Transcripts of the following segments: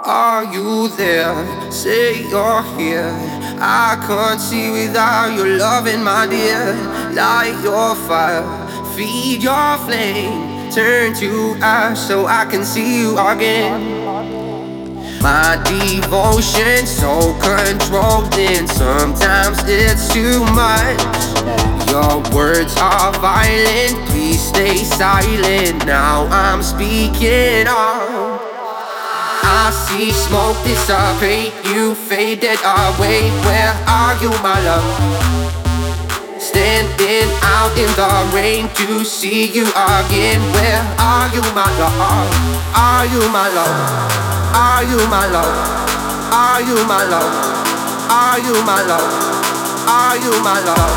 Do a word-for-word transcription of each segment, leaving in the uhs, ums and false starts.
Are you there? Say you're here. I can't see without your loving, my dear. Light your fire, feed your flame. Turn to ash so I can see you again. My devotion so controlled, and sometimes it's too much. Your words are violent, please stay silent. Now I'm speaking up. I see smoke dissipate, you faded away. Where are you, my love? Standing out in the rain to see you again. Where are you, my love? Are you my love? Are you my love? Are you my love? Are you my love? Are you my love?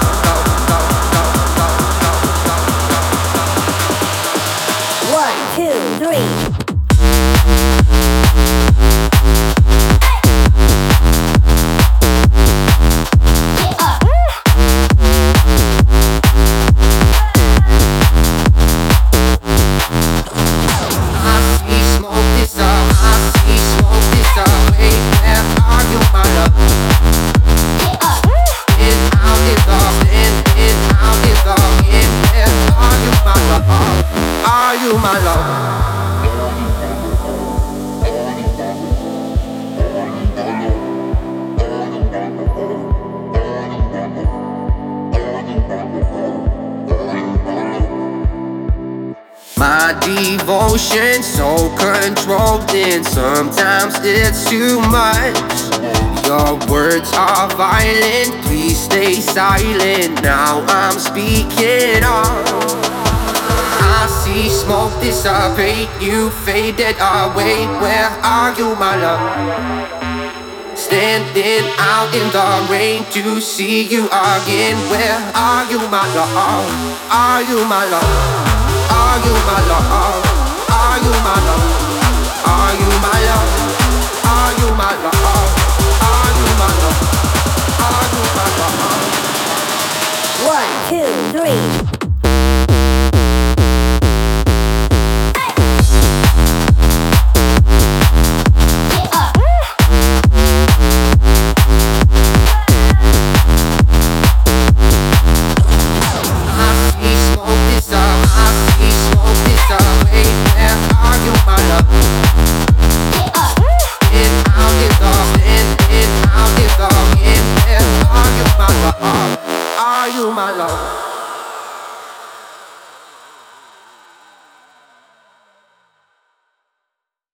One, two, three. My love. My devotion so controlled, and sometimes it's too much. Your words are violent, please stay silent. Now I'm speaking up. I see smoke dissipate, you faded away. Where are you, my love? Standing out in the rain to see you again. Where are you, my love? Are you my love? Are you my love? Are you my love?